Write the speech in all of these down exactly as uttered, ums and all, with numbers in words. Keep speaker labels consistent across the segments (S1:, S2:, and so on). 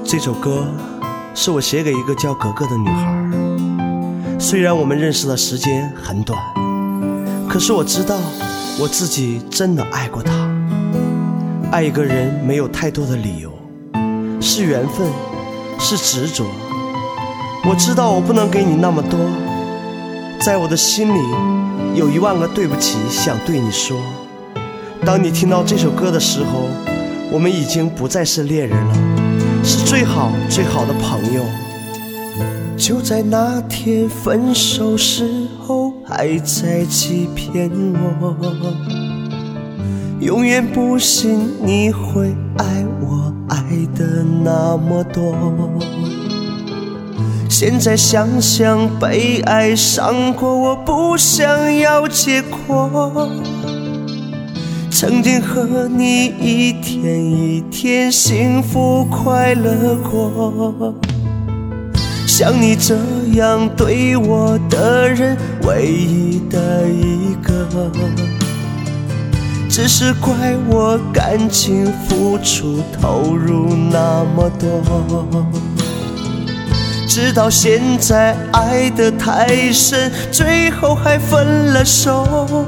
S1: 这首歌是我写给一个叫格格的女孩，虽然我们认识的时间很短，可是我知道我自己真的爱过她。爱一个人没有太多的理由，是缘分，是执着。我知道我不能给你那么多，在我的心里有一万个对不起想对你说。当你听到这首歌的时候，我们已经不再是恋人了，是最好最好的朋友。就在那天分手时候，还在欺骗我，永远不信你会爱我爱的那么多。现在想想被爱伤过，我不想要结果。曾经和你一天一天幸福快乐过，像你这样对我的人唯一的一个，只是怪我感情付出投入那么多。直到现在爱得太深，最后还分了手。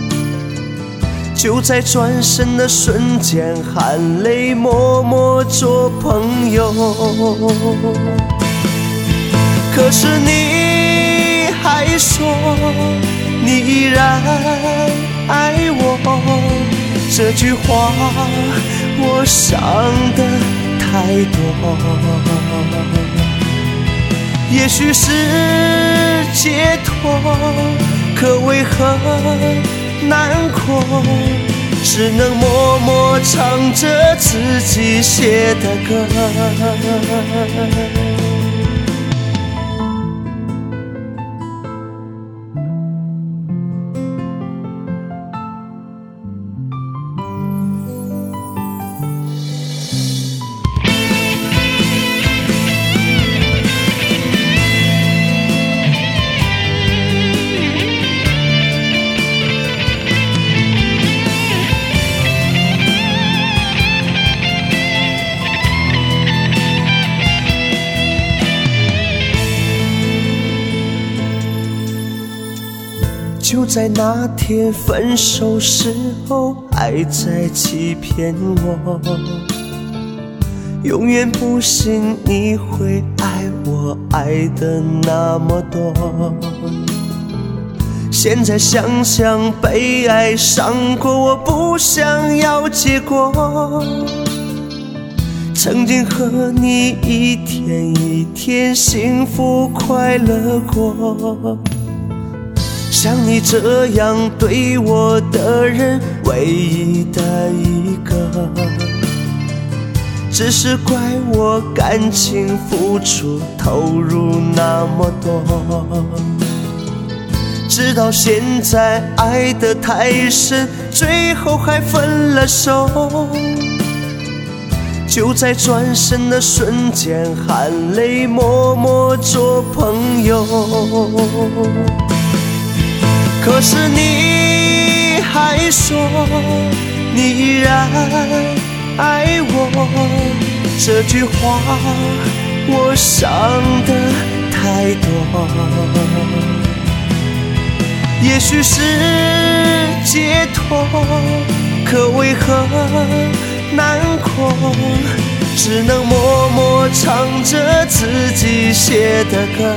S1: 就在转身的瞬间，含泪默默做朋友。可是你还说你依然爱我，这句话我想得太多。也许是解脱，可为何难过，只能默默唱着自己写的歌。就在那天分手时候，还在欺骗我，永远不信你会爱我爱的那么多。现在想想被爱伤过，我不想要结果。曾经和你一天一天幸福快乐过，像你这样对我的人唯一的一个，只是怪我感情付出投入那么多。直到现在爱得太深，最后还分了手。就在转身的瞬间，含泪默默做朋友。可是你还说你依然爱我，这句话我想得太多。也许是解脱，可为何难过，只能默默唱着自己写的歌。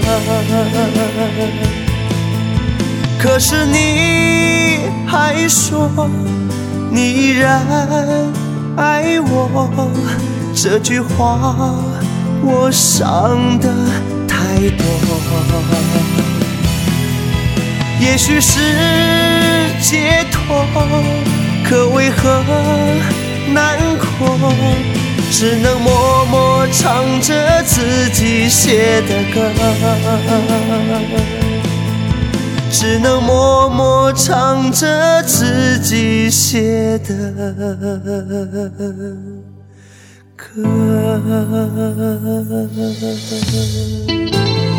S1: 可是你还说你依然爱我，这句话我想得太多。也许是解脱，可为何难过，只能默默唱着自己写的歌，只能默默唱着自己写的歌。